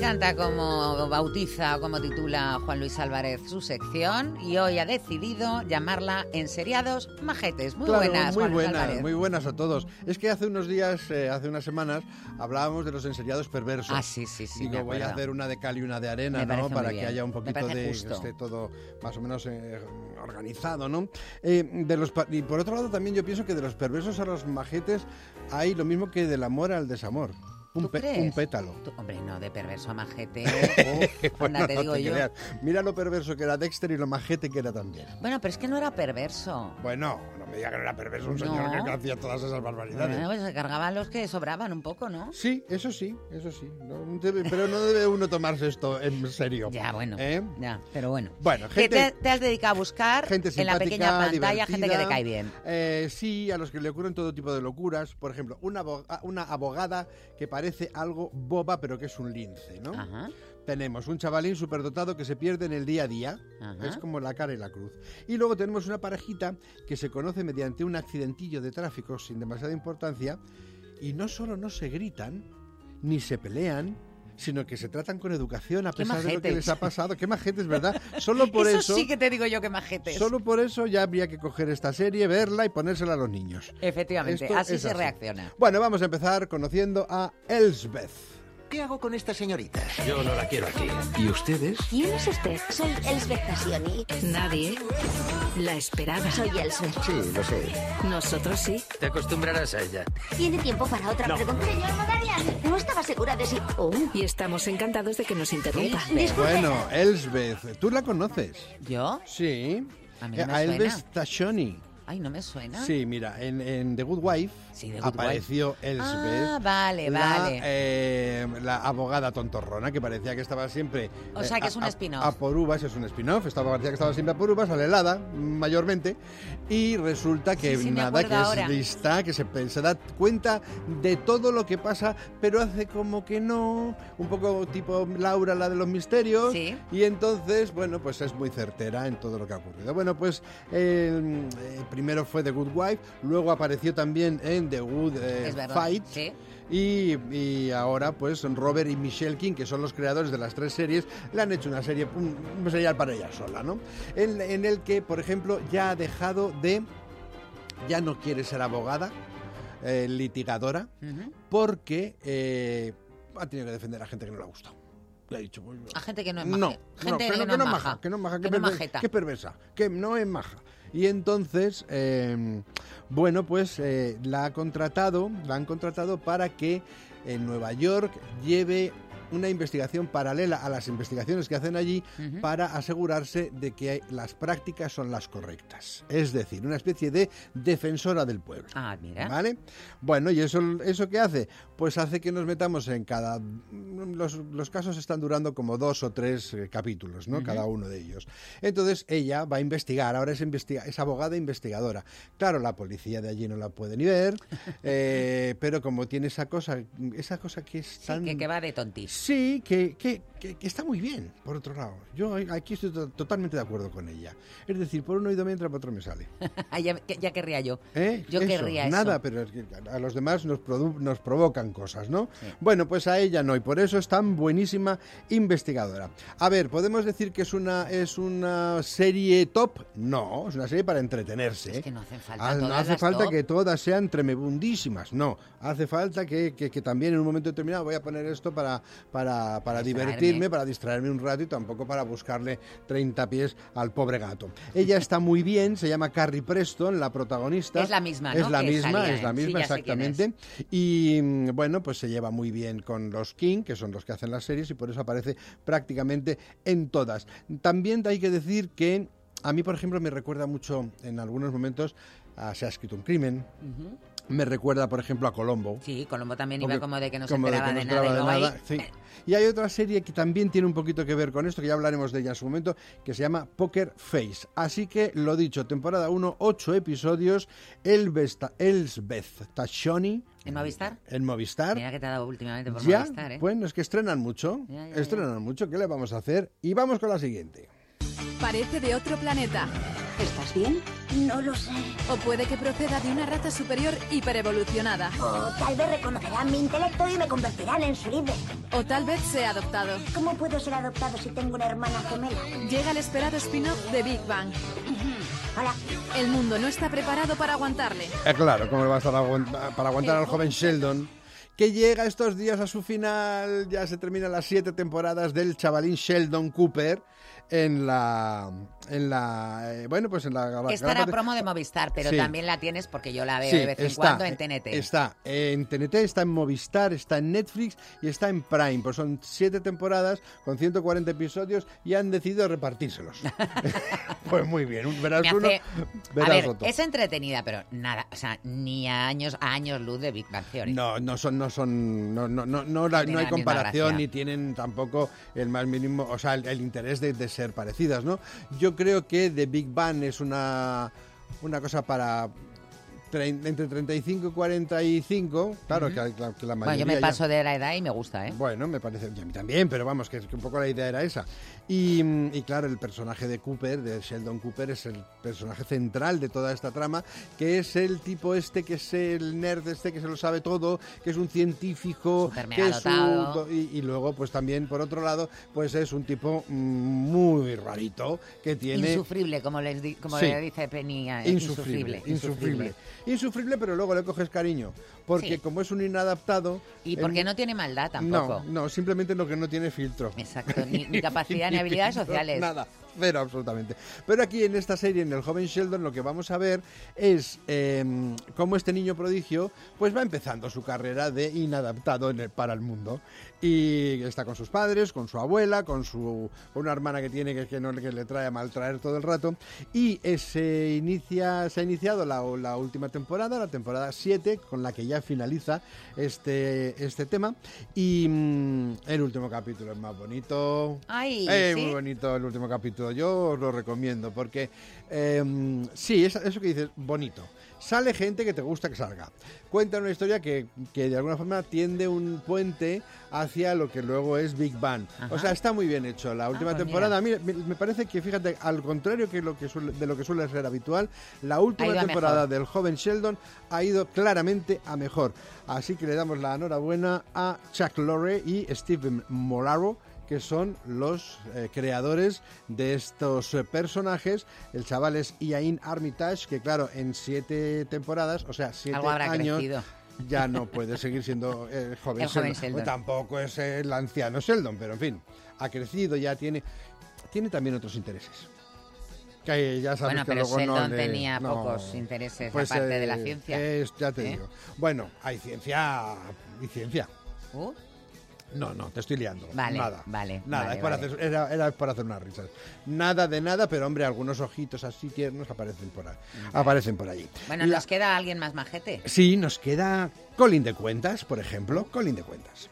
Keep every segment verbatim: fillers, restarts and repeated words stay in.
encanta cómo bautiza o cómo titula Juan Luis Álvarez su sección y hoy ha decidido llamarla Enseriados Majetes. Muy claro, buenas, muy Juan Luis buenas, Álvarez. muy buenas a todos. Es que hace unos días, eh, hace unas semanas, hablábamos de los enseriados perversos. Ah, sí, sí, sí. Digo, voy a hacer una de cal y una de arena, Me ¿no? Para muy que bien. haya un poquito de que justo. esté todo más o menos eh, organizado, ¿no? Eh, de los pa- y por otro lado también yo pienso que de los perversos a los majetes hay lo mismo que del amor al desamor. Un, ¿Tú pe- crees? un pétalo. Tú, hombre, no, de perverso a majete. Uf, Bueno, anda, te no digo te yo. creas. Mira lo perverso que era Dexter y lo majete que era también. Bueno, pero es que no era perverso. Bueno, no me diga que no era perverso un señor No. que hacía todas esas barbaridades. Bueno, pues se cargaban los que sobraban un poco, ¿no? Sí, eso sí, eso sí. No debe- pero no debe uno tomarse esto en serio. Ya, bueno. ¿Eh? Ya, pero bueno. Bueno, Que gente, te, te has dedicado a buscar gente en la simpática, pequeña pantalla gente que te divertida. cae bien. Eh, sí, a los que le ocurren todo tipo de locuras. Por ejemplo, una, aboga- una abogada que parece algo boba, pero que es un lince, ¿no? Ajá. Tenemos un chavalín superdotado que se pierde en el día a día. Ajá. Es como la cara y la cruz. Y luego tenemos una parejita que se conoce mediante un accidentillo de tráfico sin demasiada importancia. Y no solo no se gritan, ni se pelean, sino que se tratan con educación a Qué pesar de lo que majetes. les ha pasado. Qué majetes, ¿verdad? Solo por eso, eso... sí que te digo yo que majetes. Solo por eso ya habría que coger esta serie, verla y ponérsela a los niños. Efectivamente, Esto así es se así. reacciona. Bueno, vamos a empezar conociendo a Elsbeth. ¿Qué hago con estas señoritas? Yo no la quiero aquí. ¿Y ustedes? ¿Quién es usted? Soy Elsbeth Tassioni. Nadie la esperaba. Soy Elsbeth. Sí, lo sé. Nosotros sí. Te acostumbrarás a ella. ¿Tiene tiempo para otra pregunta? Señor Magarian, no estaba segura de si... Oh, Y estamos encantados de que nos interrumpa. disculpe. Bueno, Elsbeth, ¿tú la conoces? ¿Yo? Sí. A mí no Eh, me a suena. Elsbeth Tassioni. Ay, no me suena. Sí, mira, en, en The Good Wife Sí, The Good apareció Elsbeth. Ah, vale, la, vale. eh, la abogada tontorrona que parecía que estaba siempre... O sea, que a- es un a- spin-off. A por uvas, es un spin-off. Estaba, parecía que estaba siempre a por uvas, a la helada, mayormente. Y resulta que Sí, sí, me nada, acuerdo que es ahora. lista, que se, se da cuenta de todo lo que pasa, pero hace como que no. Un poco tipo Laura, la de los misterios. Sí. Y entonces, bueno, pues es muy certera en todo lo que ha ocurrido. Bueno, pues eh, eh, primero fue The Good Wife, luego apareció también en The Good eh, Es verdad. Fight. Sí. Y, y ahora, pues, Robert y Michelle King, que son los creadores de las tres series, le han hecho una serie, un, un serial para ella sola, ¿no? En, en el que, por ejemplo, ya ha dejado de... Ya no quiere ser abogada, eh, litigadora, Ujú. porque eh, ha tenido que defender a gente que no le ha gustado. Le ha dicho, pues, A gente que no es no, maja. no, Gente que no, que no es maja, que no es maja, que, que no perver- majeta. que perversa, que no es maja. Y entonces, eh, bueno, pues eh, la ha contratado, la han contratado para que en Nueva York lleve una investigación paralela a las investigaciones que hacen allí Ujú. para asegurarse de que hay- las prácticas son las correctas. Es decir, una especie de defensora del pueblo. Ah, mira. ¿Vale? Bueno, ¿y eso, eso qué hace? Pues hace que nos metamos en cada... Los, los casos están durando como dos o tres eh, capítulos, ¿no? Ujú. Cada uno de ellos. Entonces ella va a investigar, ahora es, investiga es abogada investigadora. Claro, la policía de allí no la puede ni ver, eh, pero como tiene esa cosa, esa cosa que es Sí, tan... que, que va de tontis. Sí, que, que, que- que está muy bien, por otro lado. Yo aquí estoy to- totalmente de acuerdo con ella. Es decir, por un oído me entra, por otro me sale. Ah, ya, que- ya querría yo. ¿Eh? Yo Eso, querría eso. Nada, pero es que a los demás nos, produ- nos provocan cosas, ¿no? Sí. Bueno, pues a ella no, y por eso es tan buenísima investigadora. A ver, ¿podemos decir que es una, es una serie top? No, es una serie para entretenerse. Es que no hacen falta Ah, no todas hace las falta top. que todas sean tremebundísimas, no. Hace falta que, que- que también en un momento determinado voy a poner esto para, para, para Distraerme. divertirme, para distraerme un rato y tampoco para buscarle treinta pies al pobre gato. Ella está muy bien, se llama Carrie Preston, la protagonista. Es la misma, Es ¿no? la Que misma, salía es la en- misma, sí, ya sé quién es. exactamente. Y mm, bueno, pues se lleva muy bien con los King, que son los que hacen las series, y por eso aparece prácticamente en todas. También hay que decir que a mí, por ejemplo, me recuerda mucho en algunos momentos a Se ha escrito un crimen. Ujú. Me recuerda, por ejemplo, a Colombo. Sí, Colombo también Porque- iba como de que no se como de enteraba que de, no nada. enteraba Y de luego nada, ahí, sí. eh, Y hay otra serie que también tiene un poquito que ver con esto, que ya hablaremos de ella en su momento, que se llama Poker Face. Así que, lo dicho, temporada uno, ocho episodios, Elvesta- Elsbeth Tassioni, ¿En Movistar? en Movistar. Mira que te ha dado últimamente por Ya, Movistar, ¿eh? bueno, es que estrenan mucho, Ya, ya, estrenan mucho, ¿qué le vamos a hacer? Y vamos con la siguiente. Parece de otro planeta. ¿Estás bien? No lo sé. O puede que proceda de una raza superior hiperevolucionada. O tal vez reconocerán mi intelecto y me convertirán en su líder. O tal vez sea adoptado. ¿Cómo puedo ser adoptado si tengo una hermana gemela? Llega el esperado spin-off de Big Bang. Hola. El mundo no está preparado para aguantarle. Eh, claro, ¿cómo va a estar aguant- para aguantar al joven Sheldon? Que llega estos días a su final, ya se terminan las siete temporadas del chavalín Sheldon Cooper en la... en la eh, bueno, pues en la... la Esta era la- promo de Movistar, pero Sí. también la tienes porque yo la veo Sí, de vez en está, cuando en T N T. Está en T N T, está en Movistar, está en Netflix y está en Prime. Pues son siete temporadas con ciento cuarenta episodios y han decidido repartírselos. Pues muy bien, un- verás Me uno, hace- verás a ver, otro. es entretenida, pero nada, o sea, ni a años, a años luz de Big Bang Theory. No, no son, no son, no, no, no, no, la- Tienen no hay la misma comparación gracia. ni tienen tampoco el más mínimo, o sea, el, el interés de, de ser parecidas, ¿no? Yo creo que The Big Bang es una, una cosa para trein- entre treinta y cinco y cuarenta y cinco, claro, que, que la- que la Bueno, mayoría yo me ya- paso de la edad y me gusta, ¿eh? Bueno, me parece, y a mí también, pero vamos, que, que un poco la idea era esa. Y, mm, y claro, el personaje de Cooper, de Sheldon Cooper, es el personaje central de toda esta trama, que es el tipo este, que es el nerd este, que se lo sabe todo, que es un científico, Súper que mega es un... dotado. Y, y luego, pues también, por otro lado, pues es un tipo mm, muy rarito, que tiene... Insufrible, como, les di- como Sí. le dice Penny. eh, Insufrible, insufrible, insufrible, pero luego le coges cariño, porque Sí. como es un inadaptado... Y porque en- no tiene maldad tampoco. No, no, simplemente lo que no tiene filtro. Exacto, ni, ni capacidad ni habilidades sociales. Nada, cero absolutamente. Pero aquí en esta serie, en el joven Sheldon, lo que vamos a ver es eh, cómo este niño prodigio pues va empezando su carrera de inadaptado en el- para el mundo. Y está con sus padres, con su abuela, con su con una hermana que tiene que, que, no, que le trae a maltraer todo el rato. Y eh, se, inicia, se ha iniciado la, la última temporada, la temporada siete, con la que ya finaliza este, este tema. Y mm, el último capítulo es más bonito. Ay, Eh, ¿sí? Muy bonito el último capítulo, yo os lo recomiendo porque eh, sí, es, eso que dices, bonito. Sale gente que te gusta que salga. Cuenta una historia que, que de alguna forma tiende un puente hacia lo que luego es Big Bang. Ajá. O sea, está muy bien hecho. La última pues temporada, mira, me me parece que, fíjate, al contrario que lo que suele- de lo que suele ser habitual, la última Ha ido a temporada mejor. del joven Sheldon ha ido claramente a mejor. Así que le damos la enhorabuena a Chuck Lorre y Steve Moraro, que son los eh, creadores de estos eh, personajes. El chaval es Ian Armitage, que claro, en siete temporadas, o sea, siete Algo habrá años, crecido. ya no puede seguir siendo el joven El joven Sheldon. Sheldon. Tampoco es el anciano Sheldon, pero en fin, ha crecido, ya tiene, tiene también otros intereses. Que ya sabes Bueno, que pero luego no Sheldon le- tenía no. pocos intereses Pues, aparte de eh, la ciencia. es- ya te ¿Eh? digo. Bueno, hay ciencia y ciencia. Uh, No, no, te estoy liando. Vale, nada. vale, Nada, vale, es para vale. hacer, era, era para hacer unas risas. Nada de nada, pero hombre, algunos ojitos así tiernos aparecen por ahí. Aparecen por allí. bueno, La- ¿nos queda alguien más majete? Sí, nos queda Colin de Cuentas, por ejemplo. Colin de Cuentas.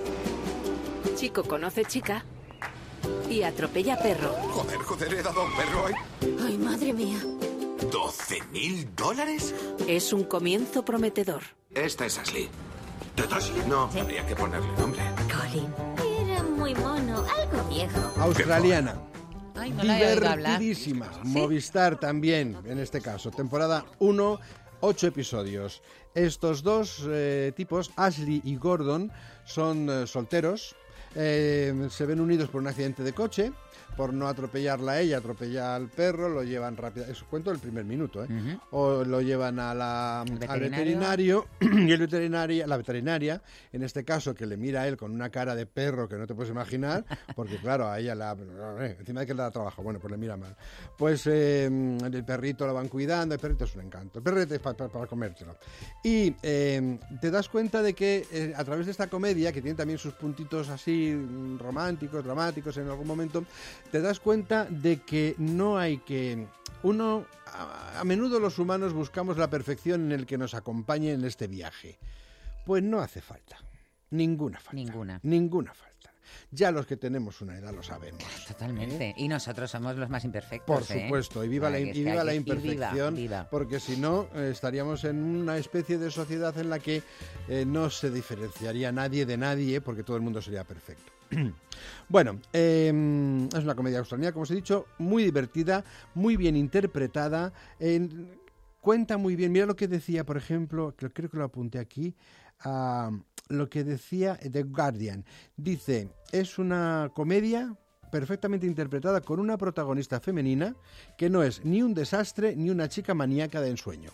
Chico conoce chica y atropella perro. Joder, joder, he dado a un perro hoy. Ay, madre mía. ¿doce mil dólares? Es un comienzo prometedor. Esta es Ashley. ¿De Ashley? No, habría que ponerle nombre. Colin. Era muy mono, algo viejo. Australiana. Ay, no la he oído hablar. Divertidísima. Movistar también, en este caso. Temporada uno, ocho episodios. Estos dos eh, tipos, Ashley y Gordon, son eh, solteros. Eh, se ven unidos por un accidente de coche. Por no atropellarla a ella, atropella al perro, lo llevan rápido. Eso cuento el primer minuto, ¿eh? Ujú. O lo llevan a la, al veterinario. veterinario y el veterinaria, la veterinaria, en este caso, que le mira a él con una cara de perro que no te puedes imaginar, porque claro, a ella la, eh, encima de que le da trabajo, bueno, pues le mira mal. Pues eh, el perrito lo van cuidando, el perrito es un encanto, el perrito es para pa, para comértelo. Y eh, te das cuenta de que eh, a través de esta comedia, que tiene también sus puntitos así mm, románticos, dramáticos en algún momento, te das cuenta de que no hay que... Uno, a, a menudo los humanos buscamos la perfección en el que nos acompañe en este viaje. Pues no hace falta. Ninguna falta. Ninguna. Ninguna falta. Ya los que tenemos una edad lo sabemos. Totalmente. Y nosotros somos los más imperfectos. Por ¿eh? supuesto, y viva, la, Ay, y es que viva hay la que- y viva, imperfección, viva. porque si no, eh, estaríamos en una especie de sociedad en la que eh, no se diferenciaría nadie de nadie, porque todo el mundo sería perfecto. Bueno, eh, es una comedia australiana, como os he dicho, muy divertida, muy bien interpretada, eh, cuenta muy bien. Mira lo que decía, por ejemplo, que creo que lo apunté aquí, uh, lo que decía The Guardian. Dice, es una comedia perfectamente interpretada con una protagonista femenina que no es ni un desastre ni una chica maníaca de ensueño.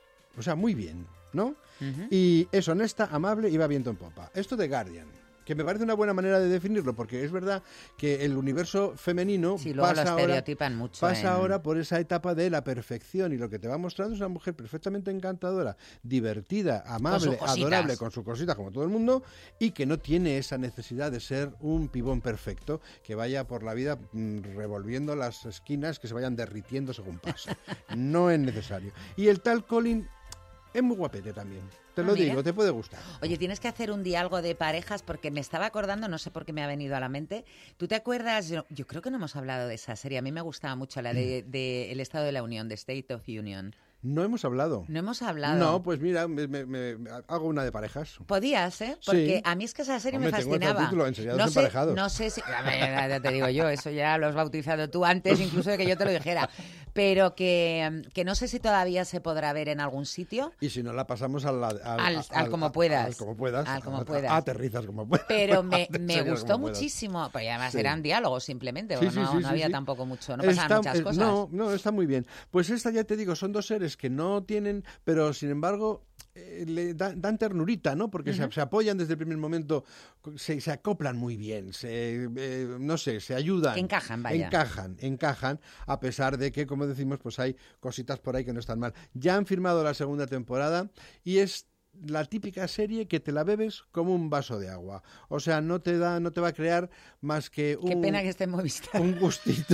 O sea, muy bien, ¿no? Uh-huh. Y es honesta, amable y va viento en popa. Esto de Guardian, que me parece una buena manera de definirlo, porque es verdad que el universo femenino sí, luego pasa, lo ahora, estereotipan mucho pasa en... ahora por esa etapa de la perfección, y lo que te va mostrando es una mujer perfectamente encantadora, divertida, amable, con adorable, con sus cositas como todo el mundo, y que no tiene esa necesidad de ser un pibón perfecto que vaya por la vida mmm, revolviendo las esquinas que se vayan derritiendo según pasa. No es necesario. Y el tal Colin es muy guapete también. Te lo ah, digo, te puede gustar. Oye, tienes que hacer un diálogo de parejas porque me estaba acordando, no sé por qué me ha venido a la mente. ¿Tú te acuerdas? Yo, yo creo que no hemos hablado de esa serie. A mí me gustaba mucho la de, de El Estado de la Unión, de State of Union. No hemos hablado. No hemos hablado. No, pues mira, me, me, me, hago una de parejas. Podías, ¿eh? Porque sí. a mí es que esa serie Hombre, me fascinaba. Tengo el título, Enseriados no sé, emparejados. No sé si... A ver, ya te digo yo, eso ya lo has bautizado tú antes incluso de que yo te lo dijera. Pero que, que no sé si todavía se podrá ver en algún sitio. Y si no, la pasamos al... Al, al, al, al como puedas. Al como puedas. Al como a, puedas. A, aterrizas como puedas. Pero me, me gustó muchísimo. Pues además sí. eran diálogos simplemente. Sí, no, sí, sí, no sí, había sí. tampoco mucho, no pasaban está, muchas eh, cosas. No, no, está muy bien. Pues esta, ya te digo, son dos seres que no tienen... Pero sin embargo... Eh, le dan, dan ternurita, ¿no? Porque uh-huh. se, se apoyan desde el primer momento, se, se acoplan muy bien, se, eh, no sé, se ayudan. Encajan, vaya. Encajan, encajan, a pesar de que, como decimos, pues hay cositas por ahí que no están mal. Ya han firmado la segunda temporada y es la típica serie que te la bebes como un vaso de agua. O sea, no te da, no te va a crear más que un... Qué pena que esté en Movistar. Un gustito.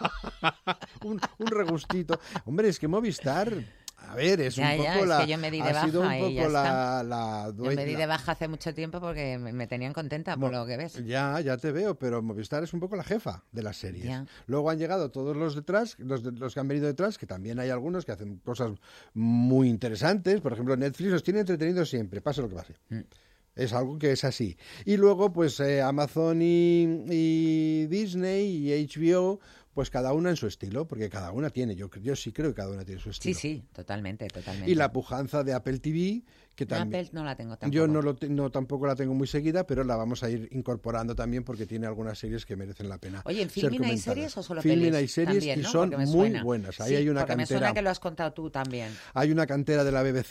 un, un regustito. Hombre, es que Movistar... A ver, es ya, un poco ya, la... Es que yo me di de ha baja sido un y poco ya la, la dueña. Yo me di de baja hace mucho tiempo porque me, me tenían contenta por no, lo que ves. Ya, ya te veo, pero Movistar es un poco la jefa de las series. Ya. Luego han llegado todos los detrás, los, de, los que han venido detrás, que también hay algunos que hacen cosas muy interesantes. Por ejemplo, Netflix los tiene entretenidos siempre, pase lo que pase. Mm. Es algo que es así. Y luego, pues, eh, Amazon y, y Disney y H B O... Pues cada una en su estilo, porque cada una tiene, yo, yo sí creo que cada una tiene su estilo. Sí, sí, totalmente, totalmente. Y la pujanza de Apple T V, que también... Apple no la tengo tampoco. Yo no, lo, no tampoco la tengo muy seguida, pero la vamos a ir incorporando también porque tiene algunas series que merecen la pena. Oye, ¿en Filmin hay series o solo Filmin pelis? hay series también, y ¿no? son muy suena. buenas. Ahí sí, hay una porque cantera. Me suena que lo has contado tú también. Hay una cantera de la B B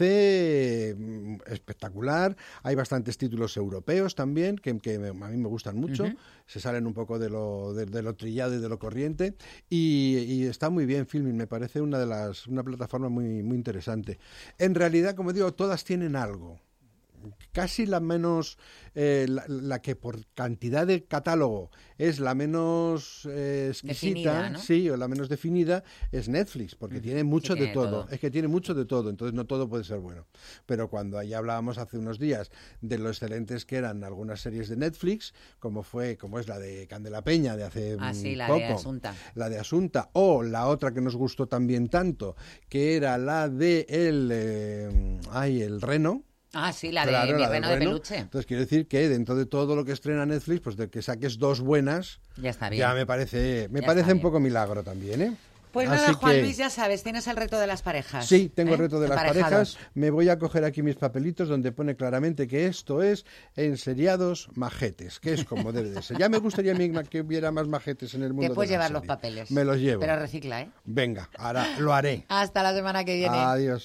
C espectacular, hay bastantes títulos europeos también, que, que a mí me gustan mucho, uh-huh. se salen un poco de lo, de, de lo trillado y de lo corriente, y, y está muy bien Filmin, me parece una de las una plataforma muy, muy interesante. En realidad, como digo, todas tienen algo. Casi la menos, eh, la, la que por cantidad de catálogo es la menos eh, exquisita, definida, ¿no? Sí, o la menos definida, es Netflix, porque mm, tiene mucho sí, de tiene todo. todo. Es que tiene mucho de todo, entonces no todo puede ser bueno. Pero cuando ya hablábamos hace unos días de lo excelentes que eran algunas series de Netflix, como fue, como es la de Candela Peña de hace ah, sí, la poco, de Asunta. la de Asunta, o la otra que nos gustó también tanto, que era la de el, eh, ay, el Reno. Ah, sí, la claro, de mi la reno de peluche. Entonces quiero decir que dentro de todo lo que estrena Netflix, pues de que saques dos buenas, ya está bien. Ya me parece, me ya parece un poco milagro también, ¿eh? Pues Así nada, Juan que... Luis, ya sabes, tienes el reto de las parejas. Sí, tengo ¿eh? el reto de las parejas. Me voy a coger aquí mis papelitos donde pone claramente que esto es enseriados majetes, que es como debe de ser. Ya me gustaría a mí que hubiera más majetes en el mundo. Te puedes de la llevar serie. los papeles. Me los llevo. Pero recicla, ¿eh? Venga, ahora lo haré. Hasta la semana que viene. Adiós.